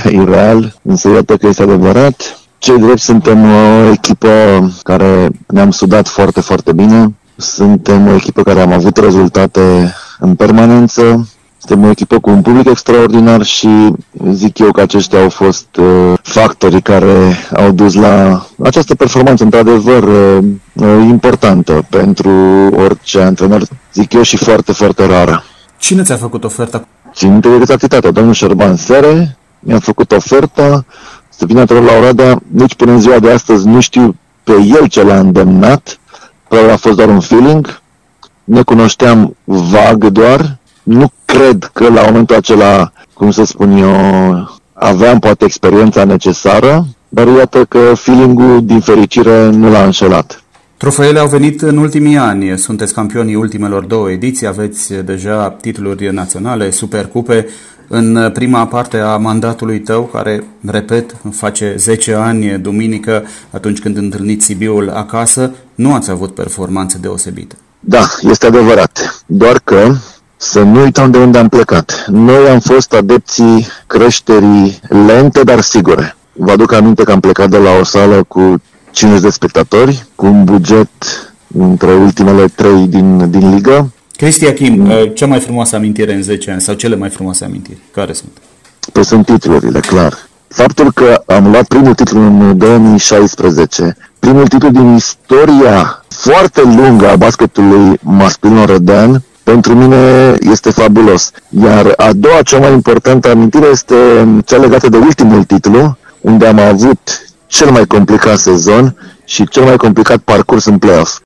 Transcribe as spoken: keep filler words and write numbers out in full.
ireal, însă iată că este adevărat. Cei drept, suntem o echipă care ne-am sudat foarte, foarte bine. Suntem o echipă care am avut rezultate în permanență. Suntem o echipă cu un public extraordinar și zic eu că aceștia au fost uh, factorii care au dus la această performanță, într-adevăr, uh, importantă pentru orice antrenor, zic eu, și foarte, foarte rară. Cine ți-a făcut oferta? Țin minte de exactitate, domnul Șerban Sere mi-a făcut oferta să vină antrenor la Oradea. Nici până în ziua de astăzi nu știu pe el ce l-a îndemnat, probabil a fost doar un feeling, ne cunoșteam vag doar. Nu cred că la momentul acela, cum să spun eu, aveam poate experiența necesară, dar iată că feeling-ul, din fericire, nu l-a înșelat. Trofeele au venit în ultimii ani. Sunteți campionii ultimelor două ediții, aveți deja titluri naționale, supercupe. În prima parte a mandatului tău, care, repet, face zece ani, duminică, atunci când întâlniți Sibiul acasă, nu ați avut performanțe deosebite. Da, este adevărat. Doar că să nu uităm de unde am plecat. Noi am fost adepții creșterii lente, dar sigure. Vă aduc aminte că am plecat de la o sală cu cincizeci de spectatori, cu un buget între ultimele trei din, din ligă. Cristi Achim, cea mai frumoasă amintire în zece ani sau cele mai frumoase amintiri? Care sunt? Păi sunt titlurile, clar. Faptul că am luat primul titlu în două mii șaisprezece, primul titlu din istoria foarte lungă a basketului masculin orădean, pentru mine este fabulos. Iar a doua, cea mai importantă amintire este cea legată de ultimul titlu, unde am avut cel mai complicat sezon și cel mai complicat parcurs în play-off.